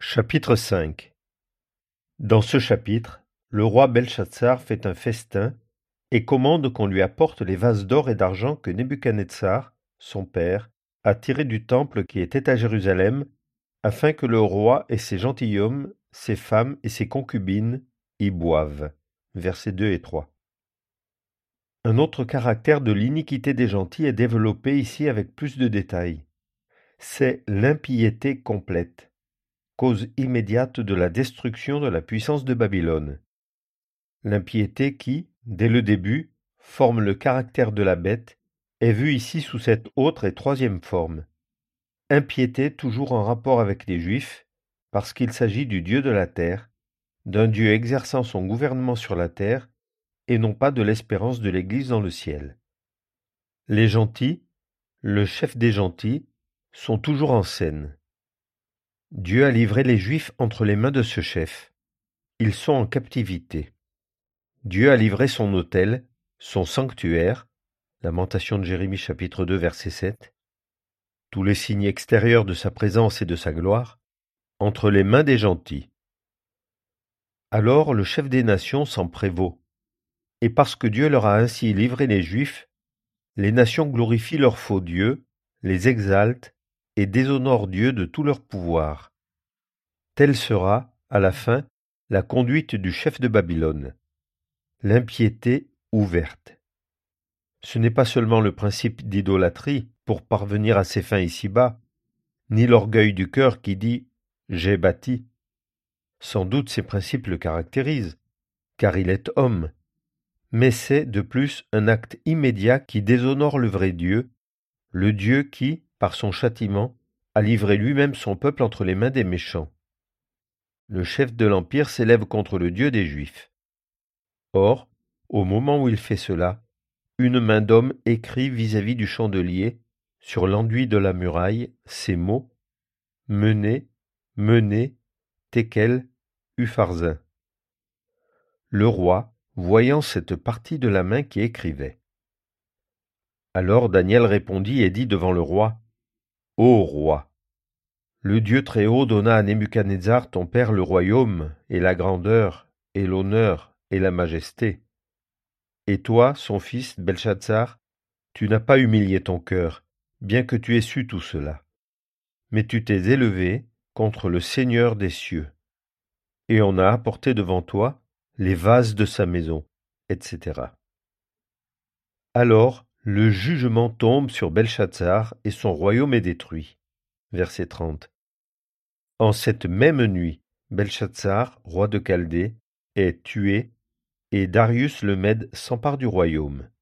Chapitre 5. Dans ce chapitre, le roi Belshazzar fait un festin et commande qu'on lui apporte les vases d'or et d'argent que Nebuchadnezzar, son père, a tirés du temple qui était à Jérusalem, afin que le roi et ses gentilshommes, ses femmes et ses concubines y boivent. Versets 2 et 3. Un autre caractère de l'iniquité des gentils est développé ici avec plus de détails. C'est l'impiété complète, cause immédiate de la destruction de la puissance de Babylone. L'impiété qui, dès le début, forme le caractère de la bête, est vue ici sous cette autre et troisième forme. Impiété toujours en rapport avec les Juifs, parce qu'il s'agit du Dieu de la terre, d'un Dieu exerçant son gouvernement sur la terre, et non pas de l'espérance de l'Église dans le ciel. Les gentils, le chef des gentils, sont toujours en scène. Dieu a livré les Juifs entre les mains de ce chef. Ils sont en captivité. Dieu a livré son autel, son sanctuaire, Lamentation de Jérémie chapitre 2 verset 7, tous les signes extérieurs de sa présence et de sa gloire, entre les mains des gentils. Alors le chef des nations s'en prévaut, et parce que Dieu leur a ainsi livré les Juifs, les nations glorifient leurs faux dieux, les exaltent et déshonorent Dieu de tout leur pouvoir. Telle sera, à la fin, la conduite du chef de Babylone. L'impiété ouverte. Ce n'est pas seulement le principe d'idolâtrie pour parvenir à ses fins ici-bas, ni l'orgueil du cœur qui dit « j'ai bâti ». Sans doute ces principes le caractérisent, car il est homme. Mais c'est, de plus, un acte immédiat qui déshonore le vrai Dieu, le Dieu qui, par son châtiment, a livré lui-même son peuple entre les mains des méchants. Le chef de l'Empire s'élève contre le Dieu des Juifs. Or, au moment où il fait cela, une main d'homme écrit vis-à-vis du chandelier, sur l'enduit de la muraille, ces mots « Menez, menez, Tekel, Upharsin ». Le roi, voyant cette partie de la main qui écrivait. Alors Daniel répondit et dit devant le roi « Ô roi, le Dieu Très-Haut donna à Nebuchadnezzar ton père le royaume, et la grandeur, et l'honneur, et la majesté. Et toi, son fils, Belshazzar, tu n'as pas humilié ton cœur, bien que tu aies su tout cela. Mais tu t'es élevé contre le Seigneur des cieux. Et on a apporté devant toi les vases de sa maison, etc. Alors le jugement tombe sur Belshazzar et son royaume est détruit. Verset 30. En cette même nuit, Belshazzar, roi de Chaldée, est tué, et Darius le Mède s'empare du royaume.